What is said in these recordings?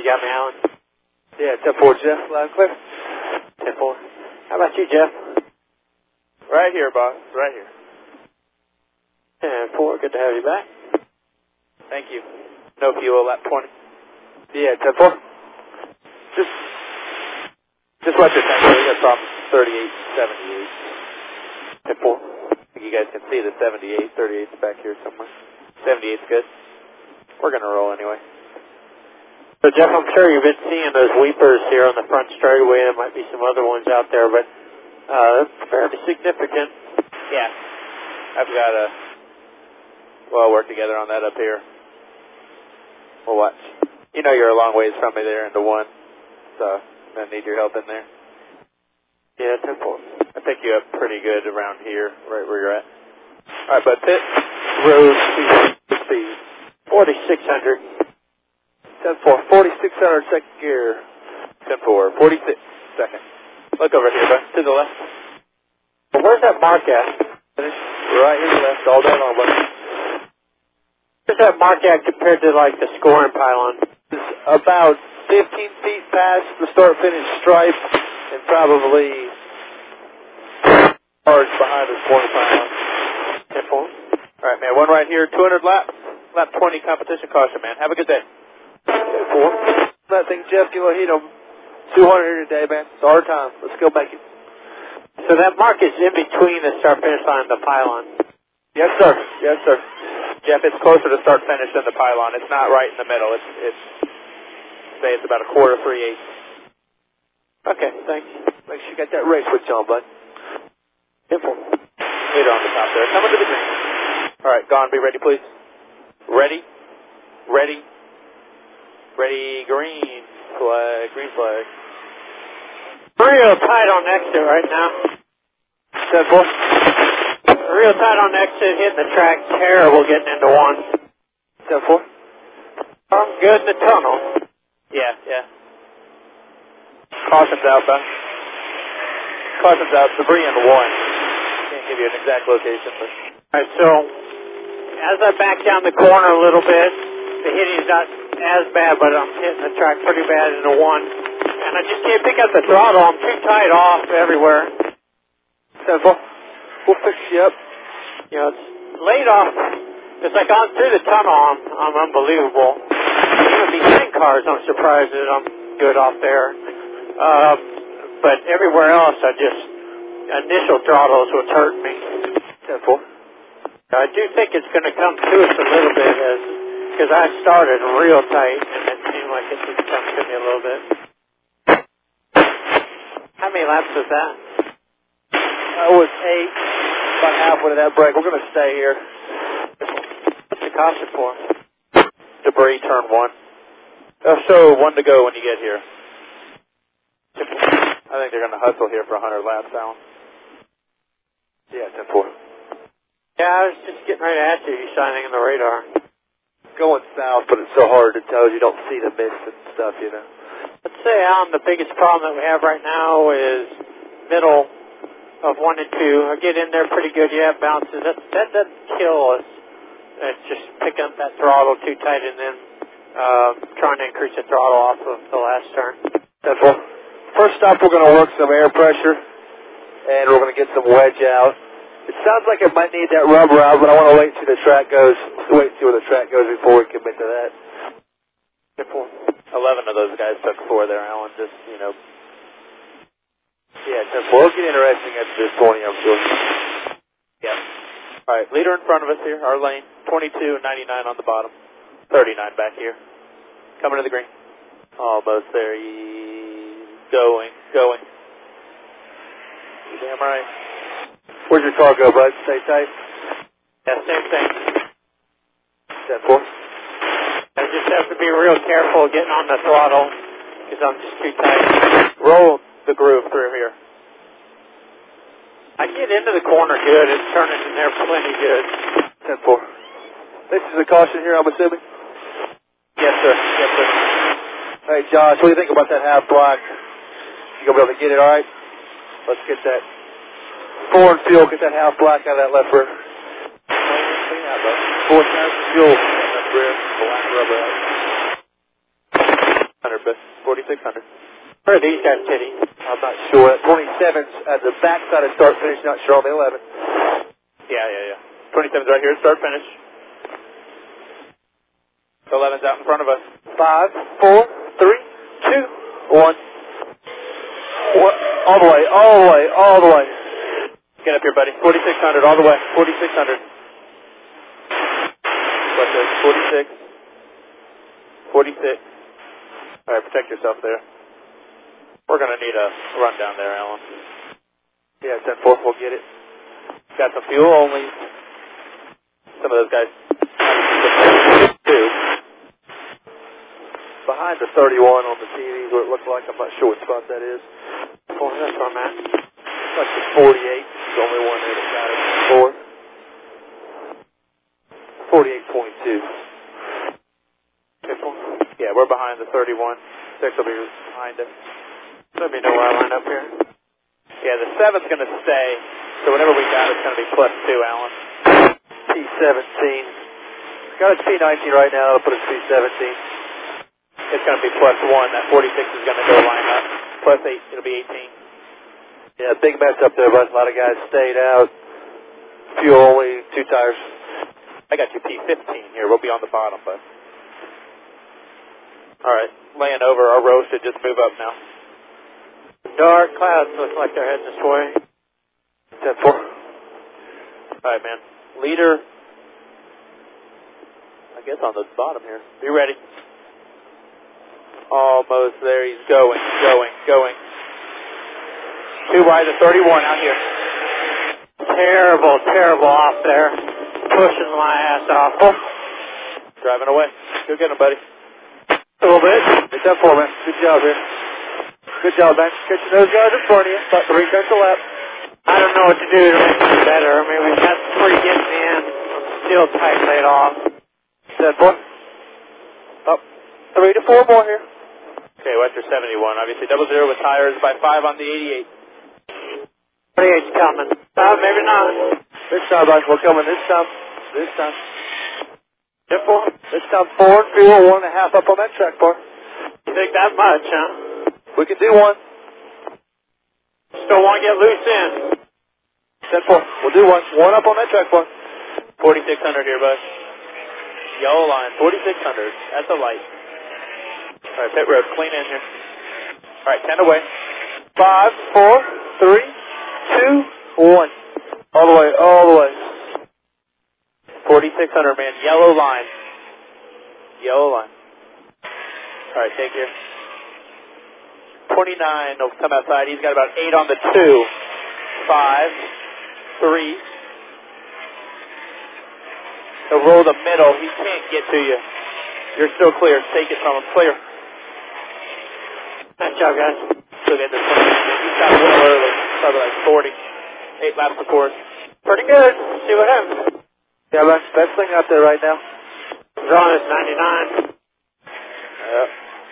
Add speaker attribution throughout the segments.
Speaker 1: You got me, Alan?
Speaker 2: Yeah, 10-4, Jeff. Loud and clear.
Speaker 1: 10-4. How about you, Jeff?
Speaker 3: Right here, boss. Right here.
Speaker 1: 10-4. Good to have you back.
Speaker 3: Thank you. No fuel, lap 20.
Speaker 2: Yeah, 10-4.
Speaker 3: Just watch your tempo. We got problems 38, 78.
Speaker 1: 10-4.
Speaker 3: I think you guys can see the 78. 38's back here somewhere. 78's good. We're going to roll anyway.
Speaker 1: So, Jeff, I'm sure you've been seeing those weepers here on the front straightaway. There might be some other ones out there, but that's fairly significant.
Speaker 3: Yeah. I've got to, work together on that up here. We'll watch. You know you're a long ways from me there into 1, so I need your help in there.
Speaker 1: Yeah, 10-4.
Speaker 3: I pick you up pretty good around here, right where you're at. All right, bud, pit. Road speed.
Speaker 1: 4,600.
Speaker 2: 10-4. 4,600 second gear.
Speaker 3: 10-4. 46 second. Look over here, bud. To the left.
Speaker 1: Well, where's that mark at?
Speaker 2: Right here, left, all day long, bud.
Speaker 1: Where's that mark at compared to, like, the scoring pylon?
Speaker 2: It's about 15 feet past the start-finish stripe and probably yards behind the scoring pylon.
Speaker 1: 10-4.
Speaker 3: All right, man. 1 right here. 200 laps. Lap 20 competition caution, man. Have a good day.
Speaker 2: 10-4. That thing, Jeff, you want to hit them 200 here today, man. It's our time. Let's go make it.
Speaker 1: So that mark is in between the start-finish line and the pylon.
Speaker 2: Yes, sir. Yes, sir.
Speaker 3: Jeff, it's closer to start finish than the pylon. It's not right in the middle. It's say it's about a quarter, 3/8.
Speaker 1: Okay, thanks.
Speaker 2: Make sure you got that race switch on, bud.
Speaker 1: 10-4.
Speaker 3: Leader on the top there. Coming to the green. All right, Gone. Be ready, please. Ready. Ready. Ready. Green flag. Green flag.
Speaker 1: Real tight on exit right now.
Speaker 2: 10-4.
Speaker 1: Real tight on exit, hitting the track. Terrible getting into 1.
Speaker 2: 10-4.
Speaker 1: I'm good in the tunnel.
Speaker 3: Yeah. Caution's out, bud. Caution's out. Debris in 1. Can't give you an exact location, but.
Speaker 1: Alright, so as I back down the corner a little bit, the hitting's not as bad, but I'm hitting the track pretty bad into 1. And I just can't pick up the throttle. I'm too tight off everywhere.
Speaker 2: 10-4. We'll fix you up.
Speaker 1: You know, it's laid off. It's like on through the tunnel, I'm unbelievable. Even behind cars, I'm surprised that I'm good off there. But everywhere else, initial throttles was hurting me.
Speaker 2: 10-4.
Speaker 1: I do think it's going to come to us a little bit because I started real tight and it seemed like it would come to me a little bit. How many laps was that?
Speaker 2: That was 8. About halfway to that break. We're going to stay here.
Speaker 1: What's the caution for?
Speaker 3: Debris, turn 1. So 1 to go when you get here. I think they're going to hustle here for 100 laps, Alan.
Speaker 2: Yeah, 10-4.
Speaker 1: Yeah, I was just getting ready to ask you signing in the radar.
Speaker 2: Going south, but it's so hard to tell. You don't see the mist and stuff, you know.
Speaker 1: Let's say, Alan, the biggest problem that we have right now is middle of 1 and 2. I get in there pretty good. Yeah, it bounces. That doesn't kill us. It's just picking up that throttle too tight and then trying to increase the throttle off of the last turn.
Speaker 2: That's all. First stop, we're going to work some air pressure, and we're going to get some wedge out. It sounds like it might need that rubber out, but I want to wait till the track goes. Wait and see where the track goes before we commit to that.
Speaker 3: 11 of those guys took 4 there, Alan. Just, you know.
Speaker 2: Yeah, 10-4. It'll get interesting after this 20, I'm sure.
Speaker 3: Yeah. All right, leader in front of us here, our lane. 22.99 on the bottom. 39 back here. Coming to the green. Almost there. Going. You damn right.
Speaker 2: Where's your car go, bud? Stay tight.
Speaker 1: Yeah, same thing.
Speaker 2: 10-4.
Speaker 1: I just have to be real careful getting on the throttle because I'm just too tight.
Speaker 3: Roll the groove through here.
Speaker 1: I get into the corner good. It's turning in there plenty good.
Speaker 2: 10-4. This is a caution here, I'm assuming?
Speaker 3: Yes, sir.
Speaker 2: Hey, Josh, what do you think about that half block? You going to be able to get it all right? Let's get that forward fuel, get that half block out of that left rear. Forward fuel. Left rear, black rubber out.
Speaker 3: but 4600.
Speaker 1: Where are these guys sitting?
Speaker 2: I'm not sure. 27's at the back side of start finish, not sure on the 11.
Speaker 3: Yeah. 27's right here, start finish. The 11's out in front of us.
Speaker 2: 5, 4, 3, 2, 1. All the way, all the way, all the way.
Speaker 3: Get up here, buddy. 4600, all the way. 4600. 46. 46. All right, protect yourself there. We're going to need a run down there, Alan.
Speaker 2: Yeah, 10-4, we'll get it.
Speaker 3: Got some fuel only. Some of those guys too.
Speaker 2: Behind the 31 on the TV, where it looked like. I'm not sure what spot that is.
Speaker 1: That's where I'm at.
Speaker 2: Like the 48. It's the only one there that got it. 48.22.
Speaker 3: Yeah, we're behind the 31. 6 will be behind us.
Speaker 1: Let me know where I line up here.
Speaker 3: Yeah, the 7's going to stay. So whatever we got is going to be +2, Alan.
Speaker 2: P17. Got a P19 right now. I'll put a P17.
Speaker 3: It's going to be +1. That 46 is going to go line up. +8, it'll be 18.
Speaker 2: Yeah, big mess up there, but a lot of guys stayed out. Fuel only, 2 tires.
Speaker 3: I got you P15 here. We'll be on the bottom, but. All right, laying over. Our row should just move up now.
Speaker 1: Dark clouds look like they're heading this way.
Speaker 2: 10-4.
Speaker 3: All right, man. Leader, I guess on the bottom here. Be ready. Almost there. He's going. 2 wide to 31 out here.
Speaker 1: Terrible off there. Pushing my ass off.
Speaker 3: Driving away. Go get him, buddy.
Speaker 2: A little bit. It's 10-4, man. Good job here. Good job, man. Catching those guys in front of you. About 3 tenths a lap.
Speaker 1: I don't know what to do to make it better. I mean, we've got 3 getting in. I'm still tight laid off.
Speaker 2: 10-4. Up 3 to 4 more here.
Speaker 3: Okay, Western 71. Obviously, 00 with tires by 5 on the 88.
Speaker 1: 48's coming. Maybe not.
Speaker 2: This time, guys, we're coming this time. 10-4. This time 4 fuel, 1.5 up on that track bar.
Speaker 1: You think that much, huh?
Speaker 2: We can do 1.
Speaker 1: Still want to get loose in.
Speaker 2: 10-4. We'll do 1. 1 up on that track bar.
Speaker 3: 4600 here, bud. Yellow line, 4600. That's a light. All right, pit road, clean in here. All right, 10 away.
Speaker 2: 5, 4, 3, 2, 1. All the way.
Speaker 3: 4600, man. Yellow line. All right, take here. 29 will come outside. He's got about 8 on the 2. 5, 3. He'll roll the middle. He can't get to you. You're still clear. Take it from him. Clear.
Speaker 1: Nice job, guys.
Speaker 3: Still get this one. He's got a little early. Probably like 40. 8 laps of course.
Speaker 1: Pretty good. See what happens.
Speaker 2: Yeah, man. Best thing out there right now.
Speaker 1: Zone is 99.
Speaker 3: Yep.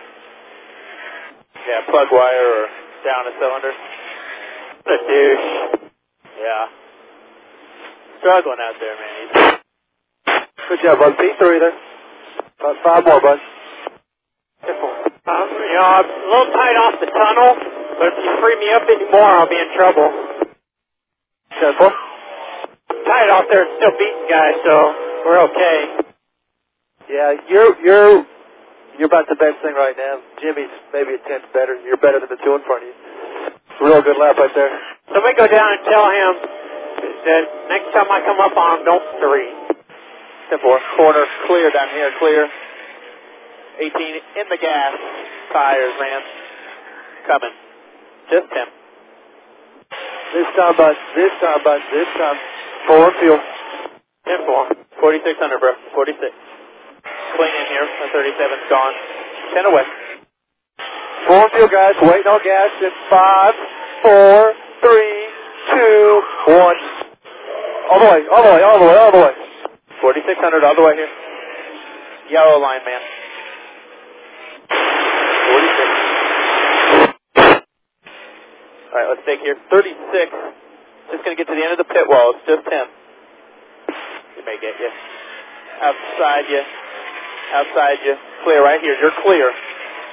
Speaker 3: Yeah, plug wire or down a cylinder.
Speaker 1: What a douche.
Speaker 3: Yeah. Struggling out there, man.
Speaker 2: Good job, bud. P3 there. About 5 more, bud.
Speaker 1: I'm a little tight off the tunnel, but if you free me up anymore, I'll be in trouble.
Speaker 2: 10-4.
Speaker 1: Tight off there, still beating guys, so we're okay.
Speaker 2: Yeah, you're about the best thing right now. Jimmy's maybe a tenth better. You're better than the 2 in front of you. Real good lap right there.
Speaker 1: Somebody go down and tell him that next time I come up on him, don't 3.
Speaker 3: 10-4. Corner clear down here. Clear. 18 in the gas. Tires, man. Coming. Just 10.
Speaker 2: This time, bud. 4 fuel.
Speaker 1: 10-4.
Speaker 3: 4600, bro. 46. Clean in here. The 37's gone. 10 away.
Speaker 2: 4 fuel, guys. Waiting on gas in 5, 4, 3, 2, 1. All the way.
Speaker 3: 4600 all the way here. Yellow line, man. 46. All right, let's take here. 36. Just going to get to the end of the pit wall. It's just 10. You may get you. Outside you. Clear right here. You're clear.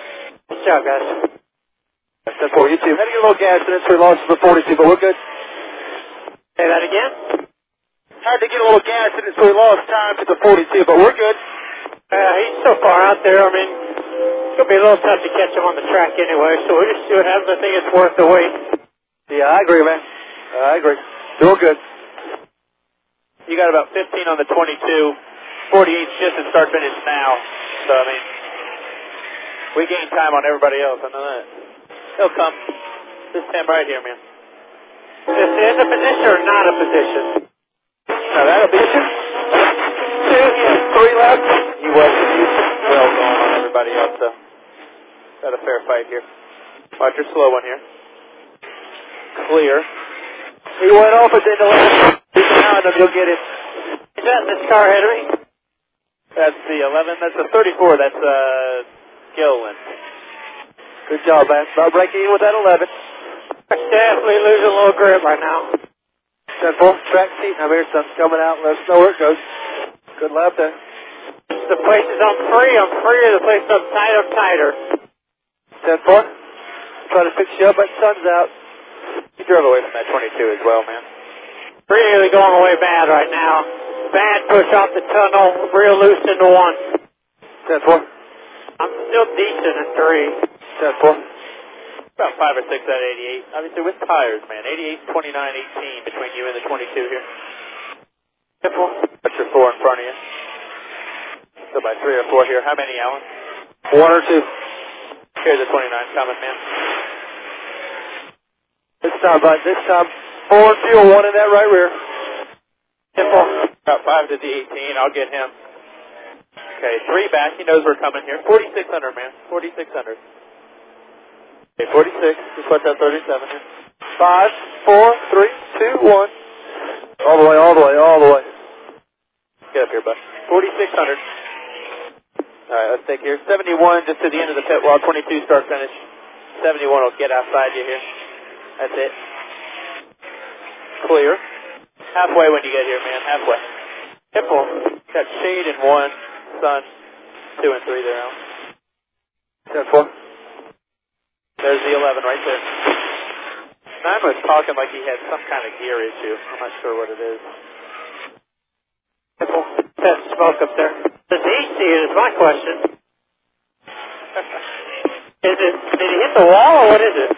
Speaker 1: Good job, guys.
Speaker 2: That's for you too. Had to get a little gas in it, so we lost the 42, but we're good.
Speaker 1: Say that again?
Speaker 2: Had to get a little gas in it, so we lost time to the 42, but we're good.
Speaker 1: He's so far out there, I mean, it's going to be a little tough to catch him on the track anyway, so we'll just see what happens. I think it's worth the wait.
Speaker 2: Yeah, I agree, man. I agree. Doing good.
Speaker 3: You got about 15 on the 22. 48's just at start finish now. So, I mean, we gain time on everybody else. I know that. He'll come. Just stand right here, man.
Speaker 1: Is it in a position or not a position?
Speaker 3: Now, that'll be 2.
Speaker 1: He has 3 left.
Speaker 3: He was well going on everybody else, so got a fair fight here. Watch your slow one here. Clear.
Speaker 2: He went off at the end of last. He's behind him. You'll get it.
Speaker 1: Is that this car ahead of me?
Speaker 3: That's the 11. That's the 34. That's Gilliland.
Speaker 2: Good job, man. About breaking in with that 11.
Speaker 1: Definitely losing a little grip right now.
Speaker 2: 10-4. Track seat. I'm here. Sun's coming out. Let us know where it goes. Good lap there.
Speaker 1: The place is I'm free. The place is tight. I'm tighter.
Speaker 2: 10-4. Try to fix you up, but sun's out.
Speaker 3: You drove away from that 22 as well, man.
Speaker 1: Really going away bad right now. Bad push off the tunnel. Real loose into 1.
Speaker 2: 10-4.
Speaker 1: I'm still decent in 3.
Speaker 2: 10-4.
Speaker 3: About 5 or 6 out of 88. Obviously with tires, man. 88, 29, 18 between you and the 22 here.
Speaker 1: 10-4.
Speaker 3: That's your 4 in front of you. So by 3 or 4 here. How many, Alan?
Speaker 2: 1 or 2.
Speaker 3: Here's the 29 coming, man.
Speaker 2: This time, bud. This time, 4 and 2 and 1 in that right rear.
Speaker 1: 10-4.
Speaker 3: About 5 to the 18. I'll get him. Okay, 3 back. He knows we're coming here. 4,600, man. 4,600. Okay, 46. Just watch that 37 here.
Speaker 2: 5, 4, 3, 2, 1. All the way, all the way, all the way.
Speaker 3: Get up here, bud. 4,600. All right, let's take here. 71 just to the end of the pit wall. 22 start finish. 71 will get outside you here. That's it. Clear. Halfway when you get here, man. Halfway.
Speaker 1: Hipple.
Speaker 3: Got shade in 1, sun 2 and 3 there, Alan.
Speaker 2: 10-4.
Speaker 3: There's the 11 right there. Nine was talking like he had some kind of gear issue. I'm not sure what it is.
Speaker 1: Hipple. That's smoke up there. Does he see it is my question. Did he hit the wall or what is it?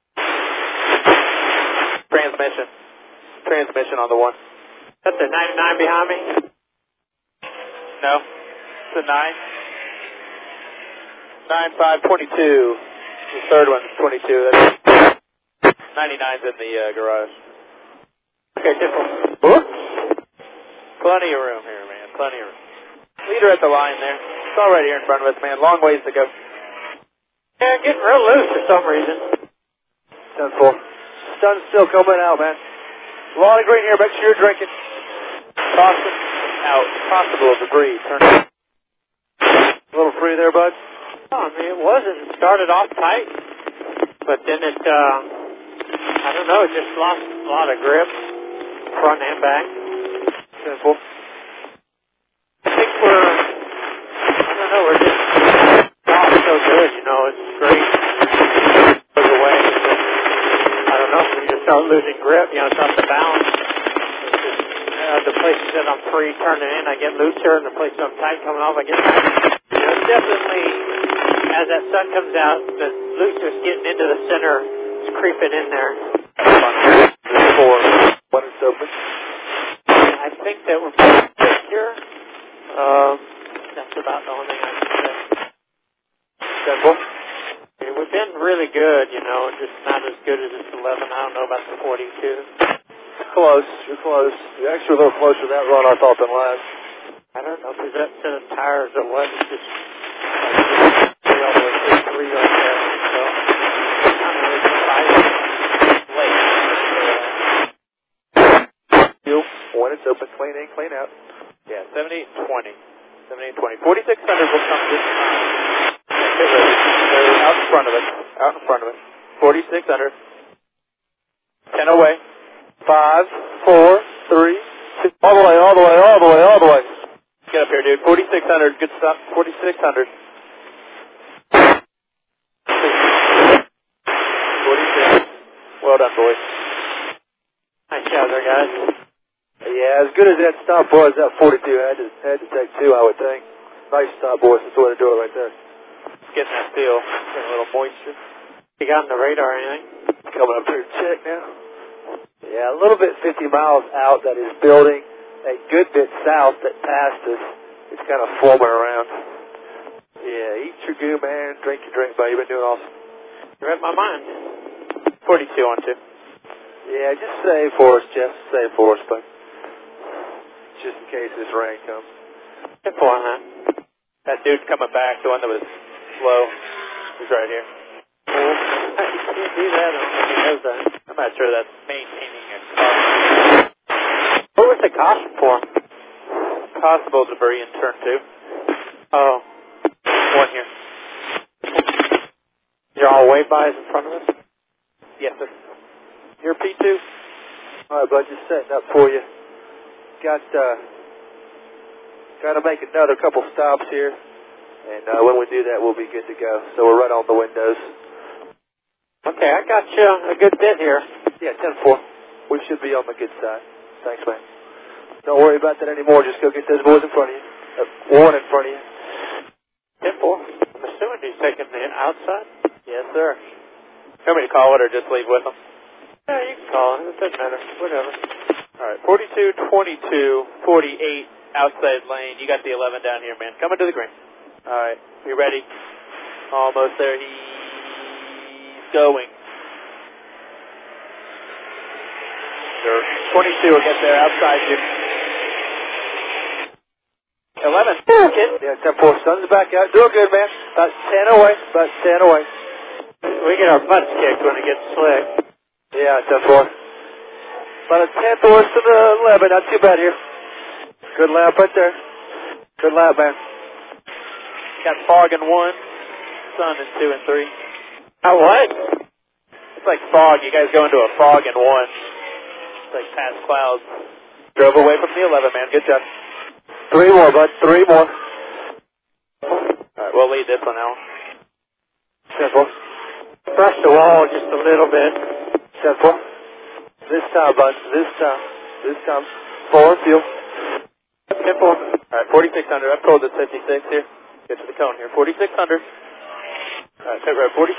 Speaker 3: Transmission. Transmission on the 1.
Speaker 1: That's the 99 behind me?
Speaker 3: No. It's a 9. 9, 5, 22. The third one's 22. That's 99's in the garage.
Speaker 1: Okay, Hipple.
Speaker 3: Whoops. Plenty of room here, man. Plenty of room. Leader at the line there. It's all right here in front of us, man. Long ways to go.
Speaker 1: Yeah, getting real loose for some reason.
Speaker 2: 10-4. Sun's still coming out, man. A lot of green here. Make sure you're drinking.
Speaker 3: Possible debris. Turn it.
Speaker 2: A little free there, bud.
Speaker 1: Oh, I mean, it wasn't. It started off tight, but then it, I don't know, it just lost a lot of grip, front and back.
Speaker 2: 10-4.
Speaker 1: I think we're just off so good, you know, it's great. Goes away. I don't know, when you start losing grip, you know, it's off the balance. The places that I'm free turning in, I get looser, and the places I'm tight coming off, I get tight. You know, definitely, as that sun comes out, the looseness getting into the center is creeping in there.
Speaker 2: 4. 1 is open.
Speaker 1: I think that we're pretty good here. That's about the only thing I can say.
Speaker 2: 10-4.
Speaker 1: We've been really good, you know, just not as good as this 11. I don't know about the 42.
Speaker 2: Close. You're close. You're actually a little closer to that run, I thought, than last.
Speaker 1: I don't know if it's that set of tires or what. It's just all the way to 3 right there. So, I'm really surprised.
Speaker 2: You, when it's open, clean in, clean out.
Speaker 3: Yeah, 78-20. 78-20. 4,600 will come this time. Get ready. They're out in front of it. Out in front of it. 4,600. 10 away.
Speaker 2: 5, 4, 3, 2. All the way, all the way, all the way, all the way.
Speaker 3: Get up here, dude. 4,600. Good stuff. 4,600. Well done, boys.
Speaker 1: Nice job there, guys.
Speaker 2: Yeah, as good as that stop was, that 42 had to take 2, I would think. Nice stop, boys. That's the way to do it right there.
Speaker 3: Getting that steel. Getting a little moisture.
Speaker 1: You got on the radar or anything?
Speaker 2: Coming up here to check now. Yeah, a little bit 50 miles out, that is building. A good bit south that passed us. It's kind of foaming around. Yeah, eat your goo, man. Drink your drink, buddy. You've been doing awesome.
Speaker 1: You read my mind.
Speaker 3: 42 on 2.
Speaker 2: Yeah, just save for us, Jeff. Save for us, but just in case this rain comes.
Speaker 1: Good for man.
Speaker 3: That dude's coming back, the one that was slow. He's right here.
Speaker 1: You can't do that. I don't think he knows that.
Speaker 3: I'm not sure that's maintaining a caution.
Speaker 1: What was the caution for?
Speaker 3: Possible debris in turn 2.
Speaker 1: Oh.
Speaker 3: One here.
Speaker 1: You're all way by in front of us?
Speaker 3: Yes, sir. Here, P2.
Speaker 2: All right, bud, just setting up for you. Got to make another couple stops here, and when we do that, we'll be good to go. So we're right on the windows.
Speaker 1: Okay, I got you a good bit here.
Speaker 2: Yeah, 10-4. We should be on the good side. Thanks, man. Don't worry about that anymore. Just go get those boys in front of you. One in front of you.
Speaker 1: 10-4. I'm assuming he's taking the outside?
Speaker 3: Yes, sir. You want me to call it or just leave with them?
Speaker 1: Yeah, you can call it. It doesn't matter. Whatever.
Speaker 3: All right, 42, 22, 48, outside lane. You got the 11 down here, man. Coming to the green. All right, you ready? Almost there. He's going. Sure. 22 will get there outside you. 11.
Speaker 2: Yeah, 10-4. Sun's back out. Doing good, man. About 10 away. About 10 away.
Speaker 1: We get our butts kicked when it gets slick.
Speaker 2: Yeah, 10-4. About a 10th horse to the 11. Not too bad here. Good lap right there. Good lap, man.
Speaker 3: Got fog in 1, sun in 2 and 3.
Speaker 1: What?
Speaker 3: It's like fog. You guys go into a fog in 1. It's like past clouds. Drove away from the 11, man. Good job.
Speaker 2: 3 more, bud. 3 more.
Speaker 3: All right, we'll lead this one now.
Speaker 2: 10-4.
Speaker 1: Brush the wall just a little bit.
Speaker 2: 10-4. This time, bud. This time. This time. Full and fuel.
Speaker 1: 10-4.
Speaker 3: All right, 4600. I've told this 56 here. Get to the cone here. 4600. All right, take right. 46.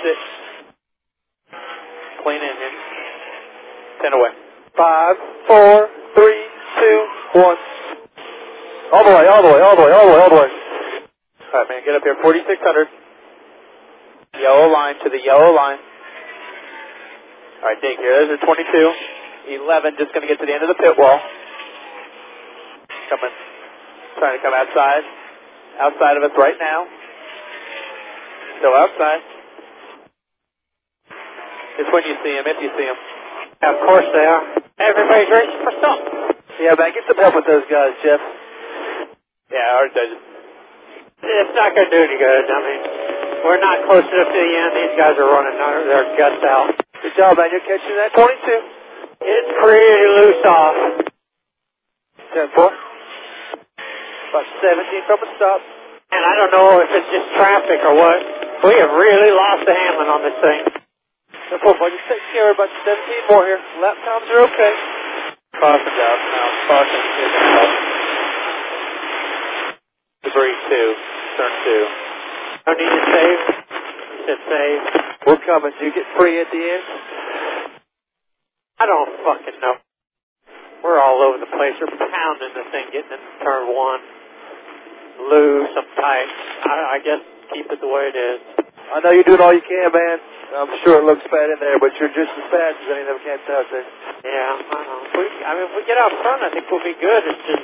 Speaker 3: Clean in here. 10 away.
Speaker 2: 5, 4, 3, 2, 1. All the way, all the way, all the way, all the way, all the way.
Speaker 3: All right, man, get up here. 4600. Yellow line to the yellow line. All right, dig here. There's a 22. 11 just going to get to the end of the pit wall. Coming. Trying to come outside. Outside of us right now. Still outside. It's when you see him, if you see him.
Speaker 1: Yeah, of course they are. Everybody's racing for something.
Speaker 2: Yeah, man, get some help with those guys, Jeff.
Speaker 3: Yeah, ours does.
Speaker 1: It's not going to do any good. I mean, we're not close enough to the end. These guys are running their guts out.
Speaker 2: Good job, man. You're catching that 22.
Speaker 1: It's pretty loose off.
Speaker 2: 10-4. About 17 from a stop.
Speaker 1: And I don't know if it's just traffic or what. We have really lost the handling on this thing.
Speaker 2: 10-4, bud. Just take care of about 17 more here. Lap times are okay.
Speaker 3: Caution out now. Caution is in caution. Debris 2. Turn 2.
Speaker 1: No need to save. Just save.
Speaker 2: We're coming. Do you get free at the end?
Speaker 1: I don't fucking know. We're all over the place. We're pounding the thing, getting in turn 1. Loose, I'm tight. I guess keep it the way it is.
Speaker 2: I know you're doing all you can, man. I'm sure it looks bad in there, but you're just as fast as any of them cats out there.
Speaker 1: Yeah, I know. If we get out front, I think we'll be good. It's just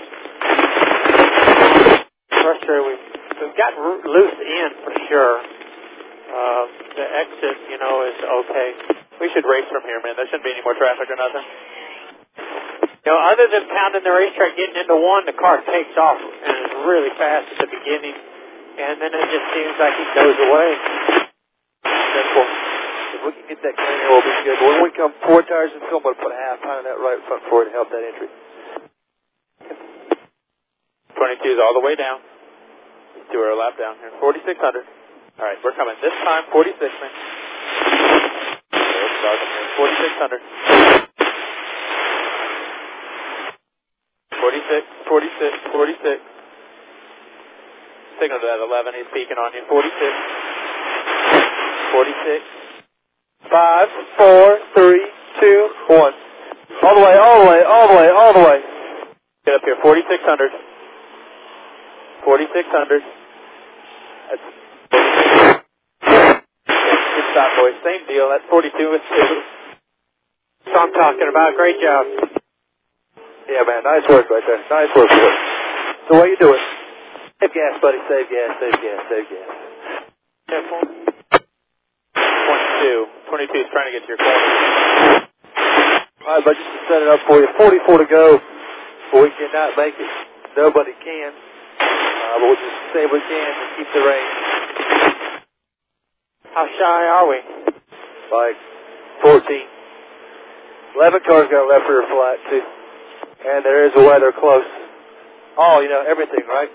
Speaker 1: frustrating. We've gotten loose in for sure. The exit, is okay.
Speaker 3: We should race from here, man. There shouldn't be any more traffic or nothing.
Speaker 1: Other than pounding the racetrack, getting into 1, the car takes off and is really fast at the beginning, and then it just seems like it goes away.
Speaker 2: That's cool. If we can get that clean here, we'll be good. But when we come 4 tires and film, we'll put a half pound of that right front for it to help that entry.
Speaker 3: 22 is all the way down. Let's do our lap down here. 4600. All right, we're coming. This time, 46, man. dog. 4600. 46, 46, 46. Signal to that 11. He's peeking on you. 46. 46.
Speaker 2: 5, 4, 3, 2, 1. All the way, all the way, all the way, all the way.
Speaker 3: Get up here. 4600. 4600. That's good stop, boys. Same deal. That's 42 with 2.
Speaker 1: That's what I'm talking about. Great job.
Speaker 2: Yeah, man. Nice work right there. Nice work. That's the way you do it. Save gas, buddy. Save gas, save gas, save gas.
Speaker 1: Careful.
Speaker 3: 22. 22 is trying to get to your corner.
Speaker 2: All right, but just to set it up for you. 44 to go. But we cannot make it. Nobody can. But we'll just say we can and keep the range.
Speaker 1: How shy are we?
Speaker 2: Like 14. 11 cars got left rear flat, too. And there is a weather close. Oh, you know, everything, right?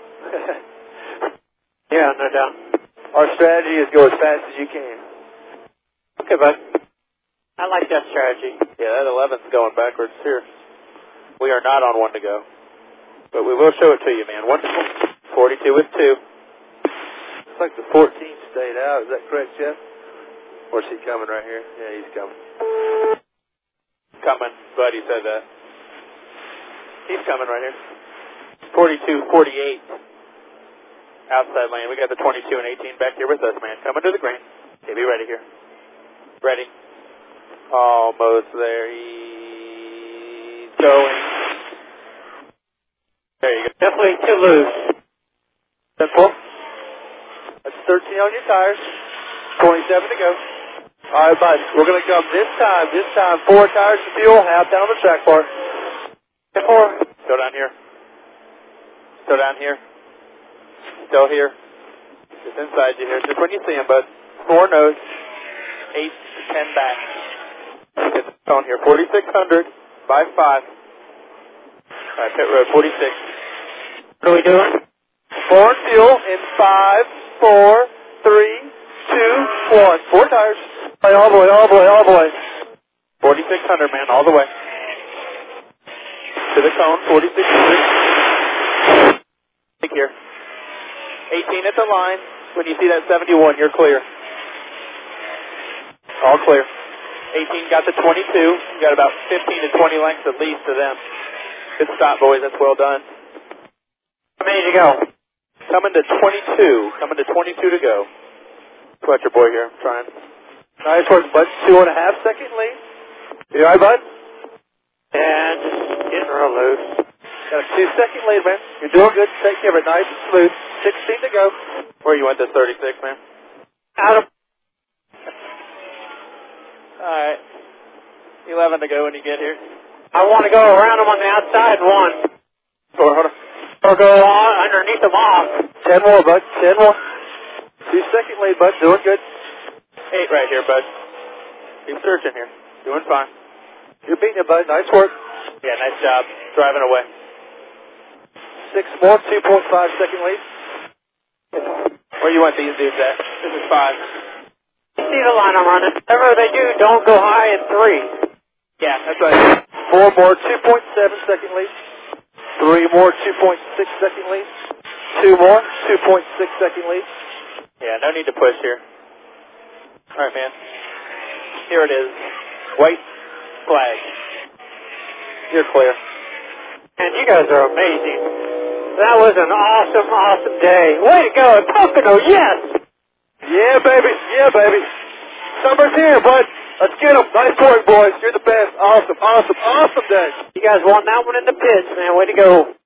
Speaker 1: Yeah, no doubt.
Speaker 2: Our strategy is go as fast as you can.
Speaker 1: Okay, bud. I like that strategy.
Speaker 3: Yeah, that 11's going backwards here. We are not on 1 to go. But we will show it to you, man. 42 with 2.
Speaker 2: Looks like the 14 stayed out. Is that correct, Jeff? Or is he coming right here? Yeah, he's coming.
Speaker 3: Coming. Glad he said that. He's coming right here. 42, 48. Outside lane. We got the 22 and 18 back here with us, man. Coming to the green. Okay, be ready here. Ready. Almost there. He's going. There you go.
Speaker 1: Definitely too loose.
Speaker 2: Simple. That's 13 on your tires. 27 to go. All right, bud. We're going to come this time, 4 tires of fuel, half down on the track bar. 4.
Speaker 3: Go down here. Go down here. Still here. Just inside you here. Just when you see him, bud. 4 nose. 8 to 10 back. Get the phone here. 4600 by 5. All right, pit road 46.
Speaker 1: What are we doing?
Speaker 2: 4 fuel in 5, 4, 3, 2, 1. 4 tires. All the way, all the way, all the way.
Speaker 3: 4600, man, all the way. To the cone, 4600. Take here. 18 at the line. When you see that 71, you're clear. All clear. 18 got the 22. You got about 15 to 20 lengths at least to them. Good stop, boys. That's well done.
Speaker 1: How many to go?
Speaker 3: Coming to 22. Coming to 22 to go. Watch your boy here. I'm trying.
Speaker 2: Nice work, bud. 2.5 second lead. You all right, bud?
Speaker 1: And just getting real loose.
Speaker 2: Got a 2 second lead, man. You're doing good. Take care of it. Nice and smooth. 16 to go.
Speaker 3: Where you went to 36, man?
Speaker 1: Out of...
Speaker 3: Alright. 11 to go when you get here.
Speaker 1: I want to go around them on the outside 1.
Speaker 3: Hold on.
Speaker 1: Or go on underneath them off.
Speaker 2: 10 more, bud. 10 more. 2 second lead, bud. Doing good.
Speaker 3: 8 right here, bud. Keep searching here. Doing fine.
Speaker 2: You're beating it, bud. Nice work.
Speaker 3: Yeah, nice job. Driving away.
Speaker 2: 6 more. 2.5 second lead.
Speaker 3: Where you want these dudes at? This is 5.
Speaker 1: See the line I'm running. Whatever they do, don't go high in 3.
Speaker 3: Yeah, that's right.
Speaker 2: 4 more. 2.7 second lead. 3 more. 2.6 second lead. 2 more. 2.6 second lead.
Speaker 3: Yeah, no need to push here. Alright, man. Here it is. White flag. You're clear.
Speaker 1: And you guys are amazing. That was an awesome, awesome day. Way to go, Pocono, yes!
Speaker 2: Yeah, baby. Yeah, baby. Summer's here, bud. Let's get them. Nice work, boys. You're the best. Awesome, awesome, awesome day.
Speaker 1: You guys won that one in the pits, man. Way to go.